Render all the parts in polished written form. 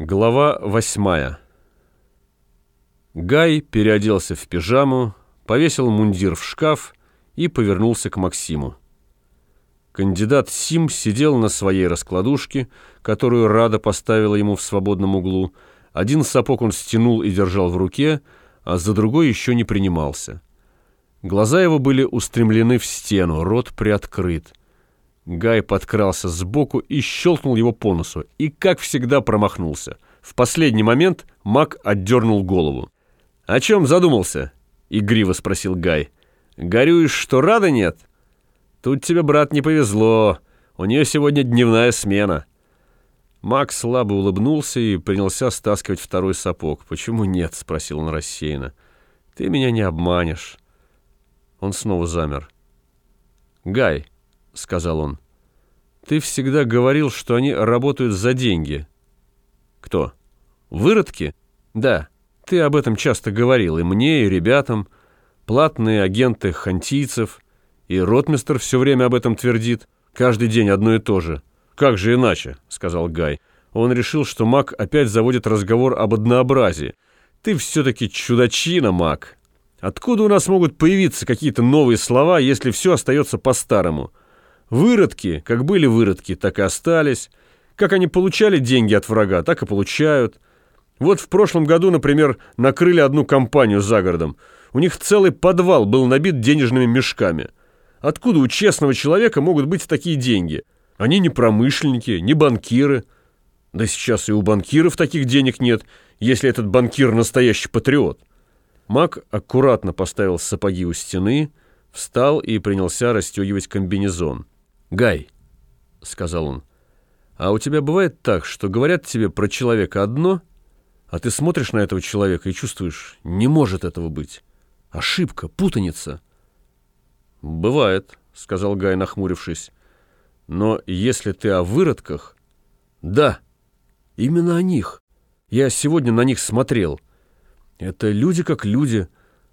Глава 8. Гай переоделся в пижаму, повесил мундир в шкаф и повернулся к Максиму. Кандидат Сим сидел на своей раскладушке, которую Рада поставила ему в свободном углу. Один сапог он стянул и держал в руке, а за другой еще не принимался. Глаза его были устремлены в стену, рот приоткрыт. Гай подкрался сбоку и щелкнул его по носу, и, как всегда, промахнулся. В последний момент Мак отдернул голову. «О чем задумался?» — игриво спросил Гай. «Горюешь, что Рады нет? Тут тебе, брат, не повезло. У нее сегодня дневная смена». Мак слабо улыбнулся и принялся стаскивать второй сапог. «Почему нет?» — спросил он рассеянно. «Ты меня не обманешь». Он снова замер. «Гай», — сказал он, — «ты всегда говорил, что они работают за деньги». «Кто? Выродки?» «Да, ты об этом часто говорил, и мне, и ребятам. Платные агенты хантийцев, и ротмистр все время об этом твердит. Каждый день одно и то же». «Как же иначе?» — сказал Гай. Он решил, что Мак опять заводит разговор об однообразии. «Ты все-таки чудачина, Мак. Откуда у нас могут появиться какие-то новые слова, если все остается по-старому? Выродки, как были выродки, так и остались. Как они получали деньги от врага, так и получают. Вот в прошлом году, например, накрыли одну компанию за городом. У них целый подвал был набит денежными мешками. Откуда у честного человека могут быть такие деньги? Они не промышленники, не банкиры. Да сейчас и у банкиров таких денег нет, если этот банкир настоящий патриот». Мак аккуратно поставил сапоги у стены, встал и принялся расстегивать комбинезон. «Гай», — сказал он, — «а у тебя бывает так, что говорят тебе про человека одно, а ты смотришь на этого человека и чувствуешь, не может этого быть. Ошибка, путаница». «Бывает», — сказал Гай, нахмурившись. «Но если ты о выродках...» «Да, именно о них. Я сегодня на них смотрел. Это люди как люди.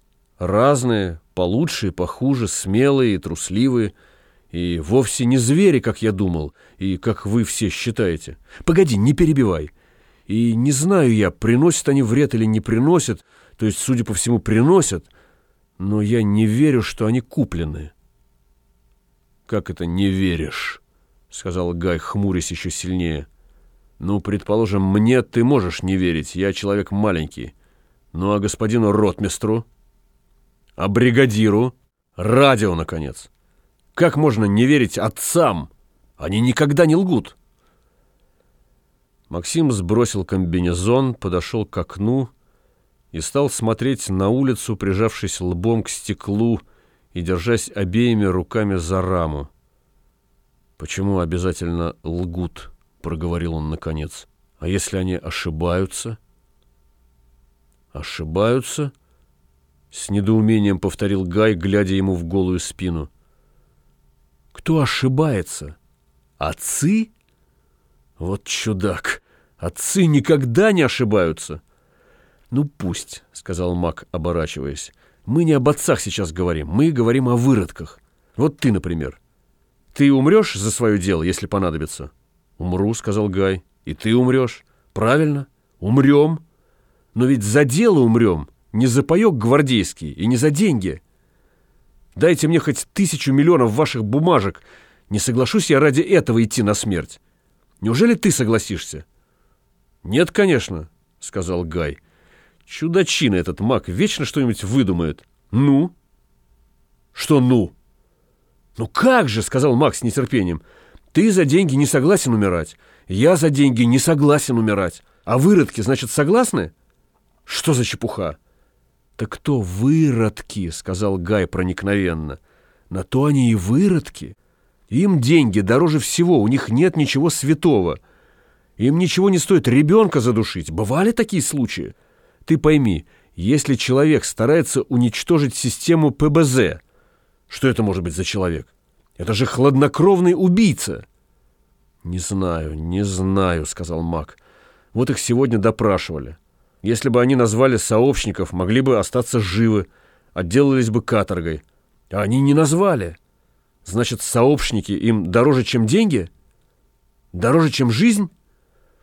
Разные, получше и похуже, смелые и трусливые. И вовсе не звери, как я думал, и как вы все считаете. Погоди, не перебивай. И не знаю я, приносят они вред или не приносят, то есть, судя по всему, приносят, но я не верю, что они куплены». «Как это не веришь?» — сказал Гай, хмурясь еще сильнее. «Ну, предположим, мне ты можешь не верить, я человек маленький. Ну, а господину ротмистру? А бригадиру? Радио, наконец. Как можно не верить отцам? Они никогда не лгут». Максим сбросил комбинезон, подошел к окну и стал смотреть на улицу, прижавшись лбом к стеклу и держась обеими руками за раму. «Почему обязательно лгут?» — проговорил он наконец. «А если они ошибаются?» «Ошибаются?» — с недоумением повторил Гай, глядя ему в голую спину. «Кто ошибается? Отцы? Вот чудак! Отцы никогда не ошибаются!» «Ну пусть», — сказал Мак, оборачиваясь. «Мы не об отцах сейчас говорим, мы говорим о выродках. Вот ты, например. Ты умрешь за свое дело, если понадобится?» «Умру», — сказал Гай. «И ты умрешь. Правильно, умрем. Но ведь за дело умрем, не за паёк гвардейский и не за деньги. Дайте мне хоть 1000 миллионов ваших бумажек. Не соглашусь я ради этого идти на смерть. Неужели ты согласишься?» «Нет, конечно», — сказал Гай. «Чудачина этот Мак вечно что-нибудь выдумает. Ну?» «Что «ну»?» «Ну как же», — сказал Мак с нетерпением. «Ты за деньги не согласен умирать. Я за деньги не согласен умирать. А выродки, значит, согласны? Что за чепуха?» «Так кто выродки?» — сказал Гай проникновенно. «На то они и выродки. Им деньги дороже всего, у них нет ничего святого. Им ничего не стоит ребенка задушить. Бывали такие случаи? Ты пойми, если человек старается уничтожить систему ПБЗ, что это может быть за человек? Это же хладнокровный убийца». «Не знаю», — сказал Мак. «Вот их сегодня допрашивали. Если бы они назвали сообщников, могли бы остаться живы, отделались бы каторгой. А они не назвали. Значит, сообщники им дороже, чем деньги? Дороже, чем жизнь?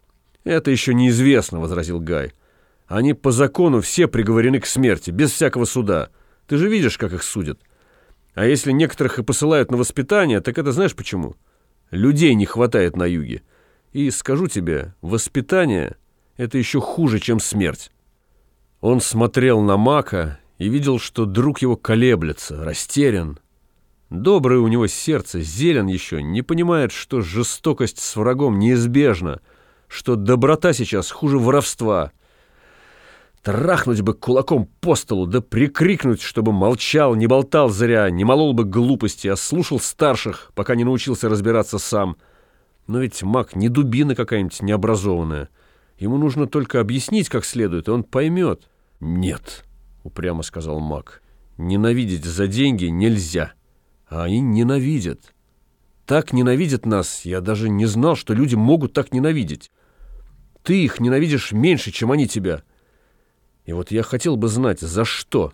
«Это еще неизвестно», — возразил Гай. «Они по закону все приговорены к смерти, без всякого суда. Ты же видишь, как их судят. А если некоторых и посылают на воспитание, так это знаешь почему? Людей не хватает на юге. И скажу тебе, воспитание — это еще хуже, чем смерть». Он смотрел на Мака и видел, что друг его колеблется, растерян. Доброе у него сердце, зелен еще, не понимает, что жестокость с врагом неизбежна, что доброта сейчас хуже воровства. Трахнуть бы кулаком по столу, да прикрикнуть, чтобы молчал, не болтал зря, не молол бы глупости, а слушал старших, пока не научился разбираться сам. Но ведь Мак не дубина какая-нибудь необразованная. Ему нужно только объяснить как следует, и он поймет. «Нет», — упрямо сказал Мак, — «ненавидеть за деньги нельзя». А они ненавидят. Так ненавидят нас, я даже не знал, что люди могут так ненавидеть. Ты их ненавидишь меньше, чем они тебя. И вот я хотел бы знать, за что.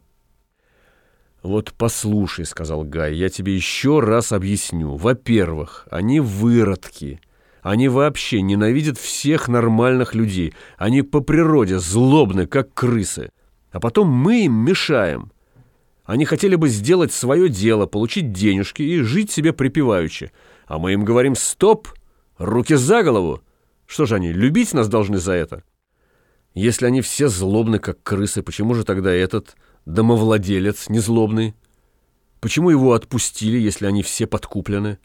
«Вот послушай», — сказал Гай, — «я тебе еще раз объясню. Во-первых, они выродки. Они вообще ненавидят всех нормальных людей. Они по природе злобны, как крысы. А потом мы им мешаем. Они хотели бы сделать свое дело, получить денежки и жить себе припеваючи. А мы им говорим: стоп, руки за голову. Что же они, любить нас должны за это? Если они все злобны, как крысы, почему же тогда этот домовладелец не злобный? Почему его отпустили, если они все подкуплены?»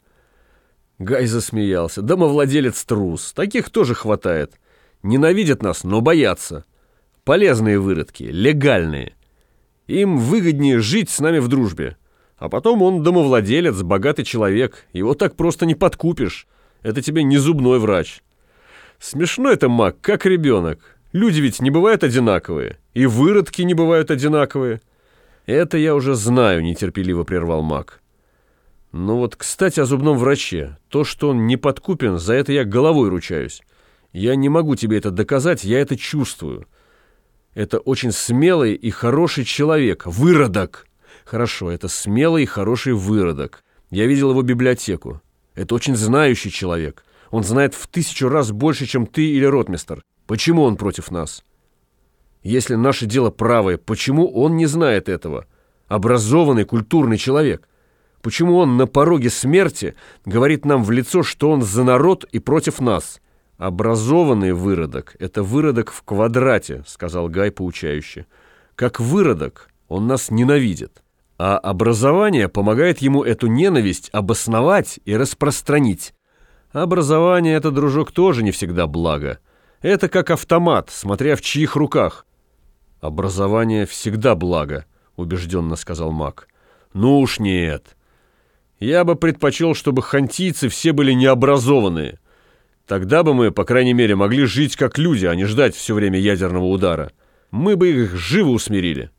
Гай засмеялся. «Домовладелец трус. Таких тоже хватает. Ненавидят нас, но боятся. Полезные выродки, легальные. Им выгоднее жить с нами в дружбе. А потом он домовладелец, богатый человек. Его так просто не подкупишь. Это тебе не зубной врач». Смешно это, Мак, как ребенок. Люди ведь не бывают одинаковые. И выродки не бывают одинаковые. «Это я уже знаю», — нетерпеливо прервал Мак. «Ну вот, кстати, о зубном враче. То, что он не подкупен, за это я головой ручаюсь. Я не могу тебе это доказать, я это чувствую. Это очень смелый и хороший человек. Выродок!» «Хорошо, это смелый и хороший выродок. Я видел его библиотеку. Это очень знающий человек. Он знает в 1000 раз больше, чем ты или ротмистр. Почему он против нас? Если наше дело правое, почему он не знает этого? Образованный, культурный человек. Почему он на пороге смерти говорит нам в лицо, что он за народ и против нас?» «Образованный выродок — это выродок в квадрате», — сказал Гай поучающе. «Как выродок он нас ненавидит, а образование помогает ему эту ненависть обосновать и распространить. Образование — это, дружок, тоже не всегда благо. Это как автомат, смотря в чьих руках». «Образование всегда благо», — убежденно сказал Мак. «Ну уж нет. Я бы предпочел, чтобы хантийцы все были необразованные. Тогда бы мы, по крайней мере, могли жить как люди, а не ждать все время ядерного удара. Мы бы их живо усмирили».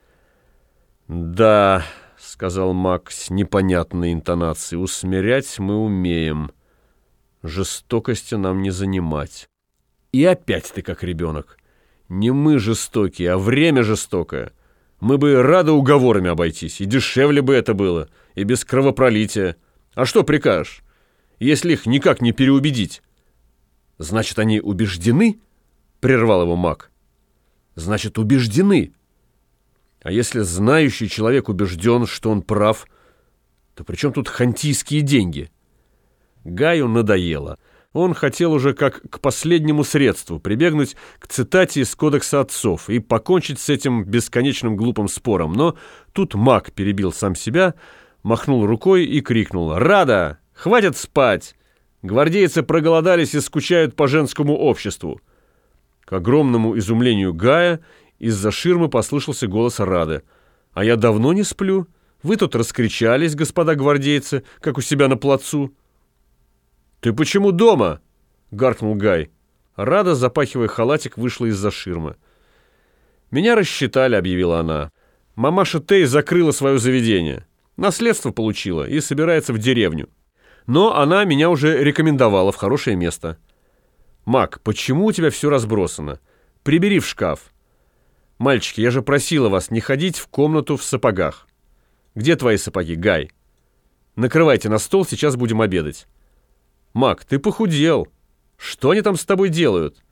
«Да», — сказал Мак с непонятной интонацией, — «усмирять мы умеем. Жестокости нам не занимать». «И опять ты как ребенок. Не мы жестокие, а время жестокое. Мы бы рады уговорами обойтись, и дешевле бы это было, и без кровопролития. А что прикажешь, если их никак не переубедить?» «Значит, они убеждены?» — прервал его Мак. «Значит, убеждены. А если знающий человек убежден, что он прав, то при чем тут хантийские деньги?» Гаю надоело. Он хотел уже как к последнему средству прибегнуть к цитате из Кодекса отцов и покончить с этим бесконечным глупым спором. Но тут Мак перебил сам себя, махнул рукой и крикнул: «Рада! Хватит спать! Гвардейцы проголодались и скучают по женскому обществу». К огромному изумлению Гая из-за ширмы послышался голос Рады: «А я давно не сплю. Вы тут раскричались, господа гвардейцы, как у себя на плацу». «Ты почему дома?» — гаркнул Гай. Рада, запахивая халатик, вышла из-за ширмы. «Меня рассчитали», — объявила она. «Мамаша Тей закрыла свое заведение. Наследство получила и собирается в деревню. Но она меня уже рекомендовала в хорошее место». «Мак, почему у тебя все разбросано? Прибери в шкаф. Мальчики, я же просила вас не ходить в комнату в сапогах. Где твои сапоги, Гай? Накрывайте на стол, сейчас будем обедать». «Мак, ты похудел. Что они там с тобой делают?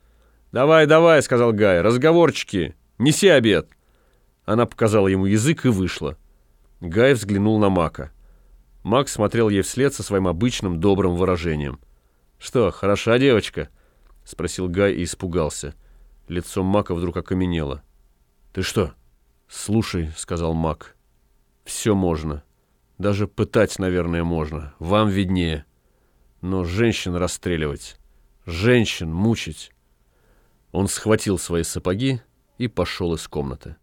«Давай, давай», — сказал Гай, — «разговорчики, неси обед». Она показала ему язык и вышла. Гай взглянул на Мака. Мак смотрел ей вслед со своим обычным добрым выражением. «Что, хороша девочка?» — спросил Гай и испугался. Лицо Мака вдруг окаменело. «Ты что?» «Слушай», — сказал Мак, — «все можно. Даже пытать, наверное, можно. Вам виднее. Но женщин расстреливать, женщин мучить». Он схватил свои сапоги и пошел из комнаты.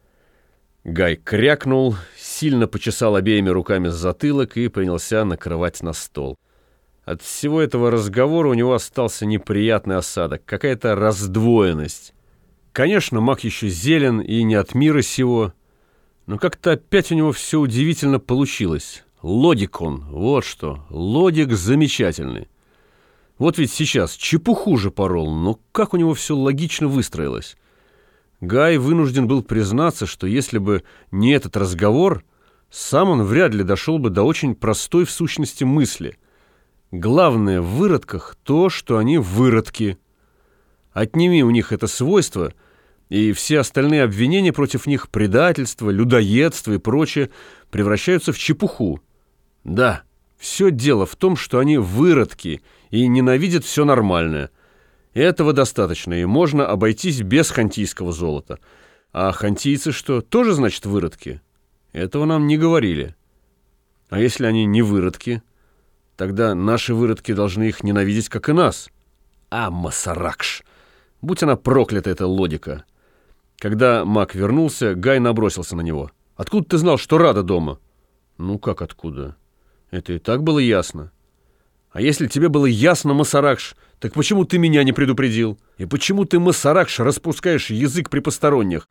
Гай крякнул, сильно почесал обеими руками затылок и принялся накрывать на стол. От всего этого разговора у него остался неприятный осадок, какая-то раздвоенность. Конечно, Мак еще зелен и не от мира сего, но как-то опять у него все удивительно получилось. Логик он, вот что, логик замечательный. Вот ведь сейчас чепуху же порол, но как у него все логично выстроилось. Гай вынужден был признаться, что если бы не этот разговор, сам он вряд ли дошел бы до очень простой в сущности мысли. Главное в выродках то, что они выродки. Отними у них это свойство, и все остальные обвинения против них, предательство, людоедство и прочее, превращаются в чепуху. Да, все дело в том, что они выродки и ненавидят все нормальное. Этого достаточно, и можно обойтись без хантийского золота. А хантийцы что, тоже, значит, выродки? Этого нам не говорили. А если они не выродки, тогда наши выродки должны их ненавидеть, как и нас. А, Масаракш! Будь она проклята, эта логика. Когда Мак вернулся, Гай набросился на него. «Откуда ты знал, что Рада дома?» «Ну как откуда? Это и так было ясно». «А если тебе было ясно, Масаракш, так почему ты меня не предупредил? И почему ты, Масаракш, распускаешь язык при посторонних?»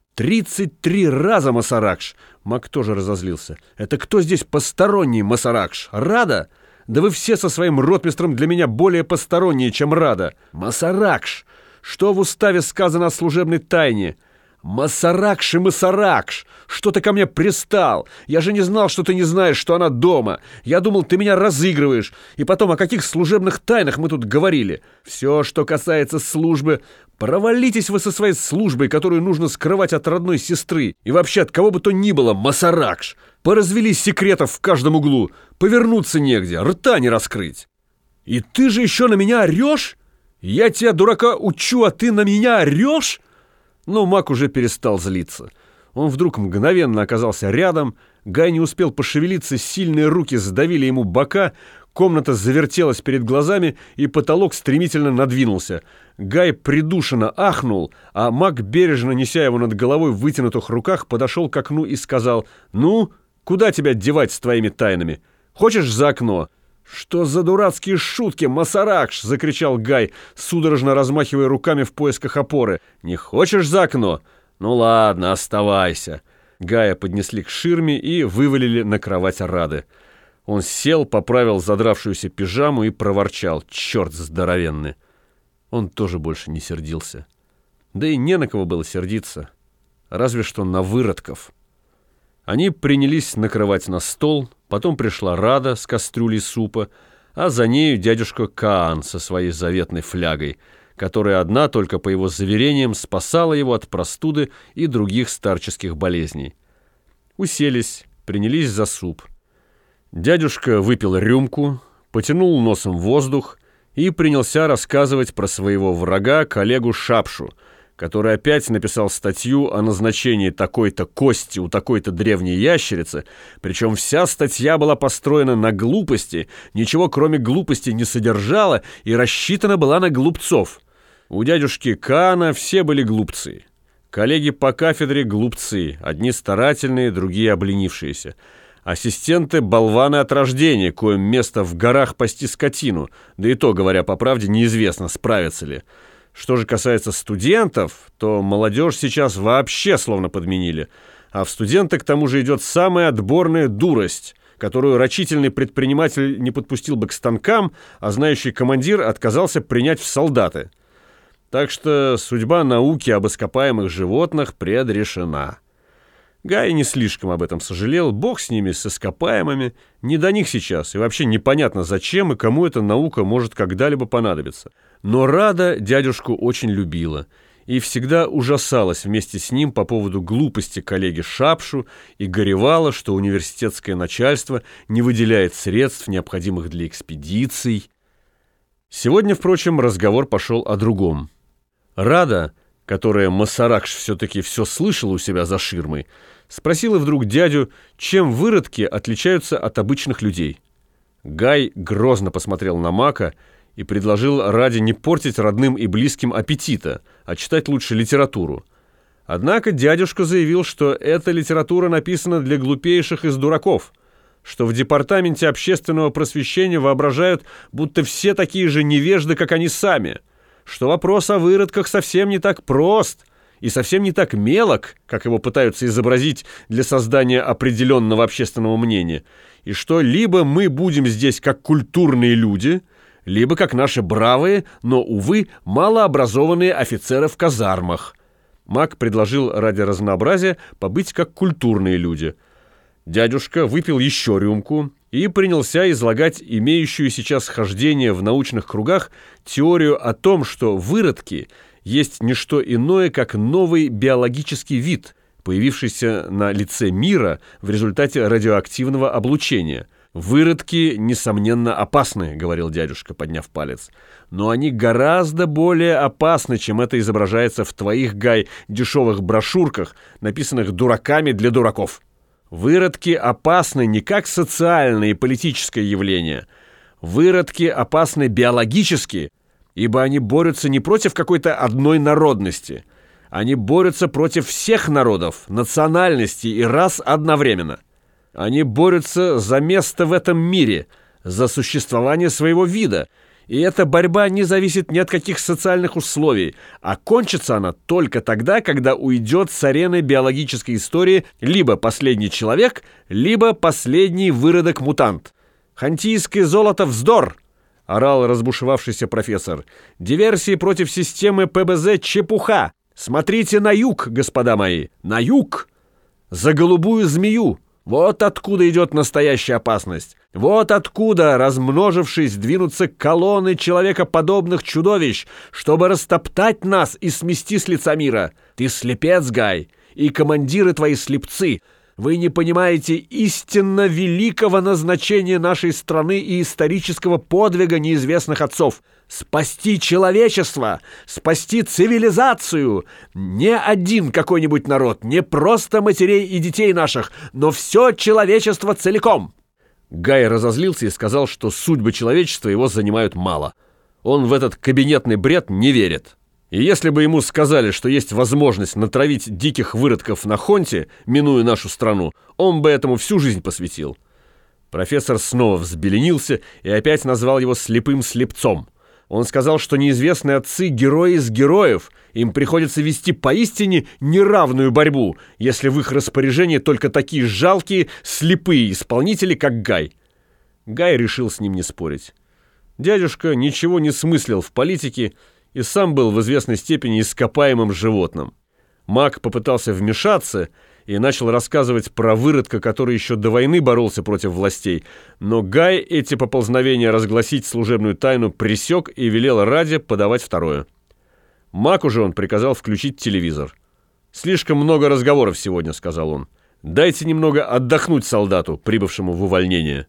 33 раза, Масаракш!» Мак тоже разозлился. «Это кто здесь посторонний, Масаракш? Рада? Да вы все со своим ротмистром для меня более посторонние, чем Рада. Масаракш! Что в уставе сказано о служебной тайне? Масаракш и Масаракш! Что ты ко мне пристал? Я же не знал, что ты не знаешь, что она дома. Я думал, ты меня разыгрываешь. И потом, о каких служебных тайнах мы тут говорили? Все, что касается службы, провалитесь вы со своей службой, которую нужно скрывать от родной сестры. И вообще от кого бы то ни было, Масаракш! Поразвелись секретов в каждом углу. Повернуться негде, рта не раскрыть. И ты же еще на меня орешь? Я тебя, дурака, учу, а ты на меня орешь?» Но Мак уже перестал злиться. Он вдруг мгновенно оказался рядом, Гай не успел пошевелиться, сильные руки сдавили ему бока, комната завертелась перед глазами, и потолок стремительно надвинулся. Гай придушенно ахнул, а Мак, бережно неся его над головой в вытянутых руках, подошел к окну и сказал: «Ну, куда тебя девать с твоими тайнами? Хочешь за окно?» «Что за дурацкие шутки, Масаракш!» — закричал Гай, судорожно размахивая руками в поисках опоры. «Не хочешь за окно? Ну ладно, оставайся». Гая поднесли к ширме и вывалили на кровать Рады. Он сел, поправил задравшуюся пижаму и проворчал: «Черт здоровенный!» Он тоже больше не сердился. Да и не на кого было сердиться, разве что на выродков. Они принялись накрывать на стол, потом пришла Рада с кастрюлей супа, а за нею дядюшка Каан со своей заветной флягой, которая одна только по его заверениям спасала его от простуды и других старческих болезней. Уселись, принялись за суп. Дядюшка выпил рюмку, потянул носом воздух и принялся рассказывать про своего врага, коллегу Шапшу, который опять написал статью о назначении такой-то кости у такой-то древней ящерицы, причем вся статья была построена на глупости, ничего кроме глупости не содержала и рассчитана была на глупцов. У дядюшки Каана все были глупцы. Коллеги по кафедре глупцы, одни старательные, другие обленившиеся. Ассистенты — болваны от рождения, коим место в горах пасти скотину, да и то, говоря по правде, неизвестно, справятся ли. Что же касается студентов, то молодежь сейчас вообще словно подменили. А в студенты к тому же идет самая отборная дурость, которую рачительный предприниматель не подпустил бы к станкам, а знающий командир отказался принять в солдаты. Так что судьба науки об ископаемых животных предрешена. Гай не слишком об этом сожалел, бог с ними, с ископаемыми, не до них сейчас, и вообще непонятно зачем и кому эта наука может когда-либо понадобиться. Но Рада дядюшку очень любила и всегда ужасалась вместе с ним по поводу глупости коллеги Шапшу и горевала, что университетское начальство не выделяет средств, необходимых для экспедиций. Сегодня, впрочем, разговор пошел о другом. Рада, которая Масаракш все-таки все слышала у себя за ширмой, спросила вдруг дядю, чем выродки отличаются от обычных людей. Гай грозно посмотрел на Мака и предложил Раде не портить родным и близким аппетита, а читать лучше литературу. Однако дядюшка заявил, что эта литература написана для глупейших из дураков, что в департаменте общественного просвещения воображают, будто все такие же невежды, как они сами, что вопрос о выродках совсем не так прост и совсем не так мелок, как его пытаются изобразить для создания определенного общественного мнения, и что либо мы будем здесь как культурные люди, либо как наши бравые, но, увы, малообразованные офицеры в казармах. Мак предложил ради разнообразия побыть как культурные люди. Дядюшка выпил еще рюмку и принялся излагать имеющую сейчас хождение в научных кругах теорию о том, что выродки есть не что иное, как новый биологический вид, появившийся на лице мира в результате радиоактивного облучения. «Выродки, несомненно, опасны», — говорил дядюшка, подняв палец. «Но они гораздо более опасны, чем это изображается в твоих, Гай, дешевых брошюрках, написанных дураками для дураков. Выродки опасны не как социальное и политическое явление. Выродки опасны биологически, ибо они борются не против какой-то одной народности. Они борются против всех народов, национальностей и рас одновременно. Они борются за место в этом мире, за существование своего вида. И эта борьба не зависит ни от каких социальных условий, а кончится она только тогда, когда уйдет с арены биологической истории либо последний человек, либо последний выродок-мутант. «Хантийское золото — вздор!» — орал разбушевавшийся профессор. «Диверсии против системы ПБЗ — чепуха! Смотрите на юг, господа мои, на юг! За голубую змею! Вот откуда идет настоящая опасность! Вот откуда, размножившись, двинутся колонны человекоподобных чудовищ, чтобы растоптать нас и смести с лица мира! Ты слепец, Гай, и командиры твои слепцы! Вы не понимаете истинно великого назначения нашей страны и исторического подвига неизвестных отцов. Спасти человечество, спасти цивилизацию. Не один какой-нибудь народ, не просто матерей и детей наших, но все человечество целиком». Гай разозлился и сказал, что судьбы человечества его занимают мало. Он в этот кабинетный бред не верит. И если бы ему сказали, что есть возможность натравить диких выродков на Хонте, минуя нашу страну, он бы этому всю жизнь посвятил. Профессор снова взбеленился и опять назвал его слепым слепцом. Он сказал, что неизвестные отцы — герои из героев, им приходится вести поистине неравную борьбу, если в их распоряжении только такие жалкие, слепые исполнители, как Гай. Гай решил с ним не спорить. Дядюшка ничего не смыслил в политике и сам был в известной степени ископаемым животным. Мак попытался вмешаться и начал рассказывать про выродка, который еще до войны боролся против властей, но Гай эти поползновения разгласить служебную тайну пресек и велел Раде подавать второе. Маку же он приказал включить телевизор. «Слишком много разговоров сегодня», — сказал он. «Дайте немного отдохнуть солдату, прибывшему в увольнение».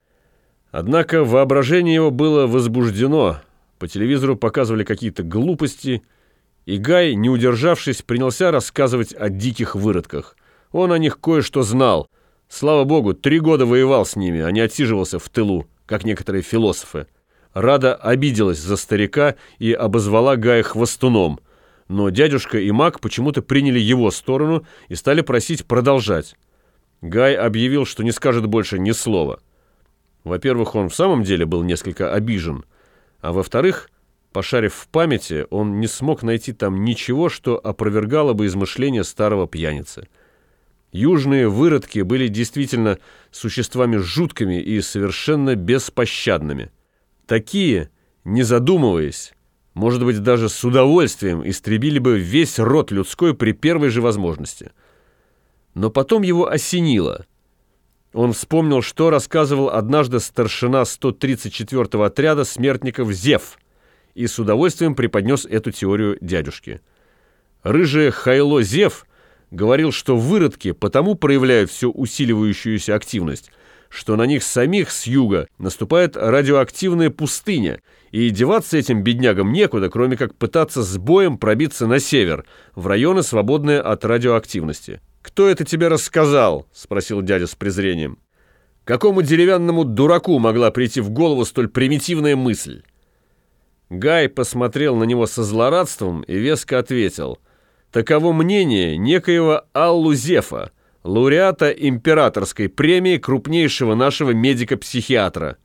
Однако воображение его было возбуждено. По телевизору показывали какие-то глупости, и Гай, не удержавшись, принялся рассказывать о диких выродках. Он о них кое-что знал. Слава богу, 3 года воевал с ними, а не отсиживался в тылу, как некоторые философы. Рада обиделась за старика и обозвала Гая хвостуном, но дядюшка и Мак почему-то приняли его сторону и стали просить продолжать. Гай объявил, что не скажет больше ни слова. Во-первых, он в самом деле был несколько обижен, а во-вторых, пошарив в памяти, он не смог найти там ничего, что опровергало бы измышления старого пьяницы. Южные выродки были действительно существами жуткими и совершенно беспощадными. Такие, не задумываясь, может быть, даже с удовольствием истребили бы весь род людской при первой же возможности. Но потом его осенило. Он вспомнил, что рассказывал однажды старшина 134-го отряда смертников Зев, и с удовольствием преподнес эту теорию дядюшке. Рыжее хайло Зев говорил, что выродки потому проявляют всю усиливающуюся активность, что на них самих с юга наступает радиоактивная пустыня, и деваться этим беднягам некуда, кроме как пытаться с боем пробиться на север, в районы, свободные от радиоактивности. «Кто это тебе рассказал?» — спросил дядя с презрением. «Какому деревянному дураку могла прийти в голову столь примитивная мысль?» Гай посмотрел на него со злорадством и веско ответил: «Таково мнение некоего Аллу Зефа, лауреата императорской премии крупнейшего нашего медика-психиатра».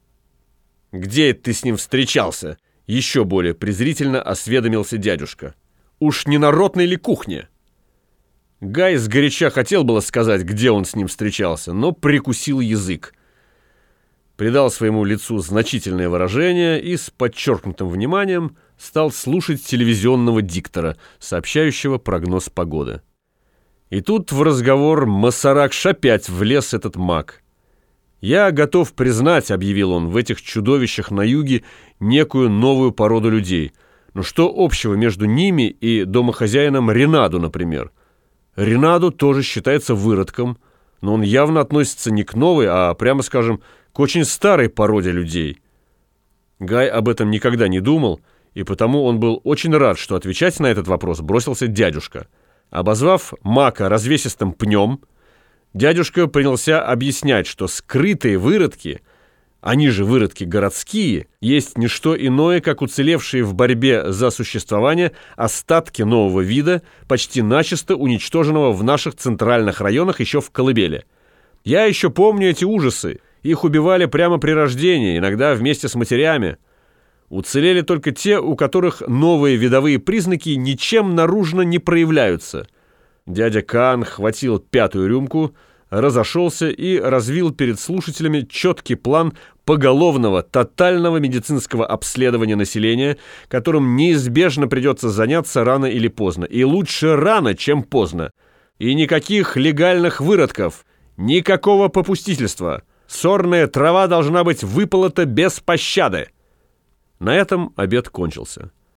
«Где это ты с ним встречался?» — еще более презрительно осведомился дядюшка. «Уж не на ротной ли кухне?» Гай сгоряча хотел было сказать, где он с ним встречался, но прикусил язык. Придал своему лицу значительное выражение и с подчеркнутым вниманием стал слушать телевизионного диктора, сообщающего прогноз погоды. И тут в разговор Масаракш опять влез этот маг. «Я готов признать, — объявил он, — в этих чудовищах на юге некую новую породу людей. Но что общего между ними и домохозяином Ренаду, например? Ренаду тоже считается выродком, но он явно относится не к новой, а, прямо скажем, к очень старой породе людей». Гай об этом никогда не думал, и потому он был очень рад, что отвечать на этот вопрос бросился дядюшка. Обозвав мака развесистым пнем, дядюшка принялся объяснять, что скрытые выродки, они же выродки городские, есть не что иное, как уцелевшие в борьбе за существование остатки нового вида, почти начисто уничтоженного в наших центральных районах еще в колыбели. Я еще помню эти ужасы. Их убивали прямо при рождении, иногда вместе с матерями. Уцелели только те, у которых новые видовые признаки ничем наружно не проявляются. Дядя Каан хватил 5-ю рюмку, разошелся и развил перед слушателями четкий план поголовного, тотального медицинского обследования населения, которым неизбежно придется заняться рано или поздно. И лучше рано, чем поздно. И никаких легальных выродков, никакого попустительства. Сорная трава должна быть выполота без пощады. На этом обед кончился.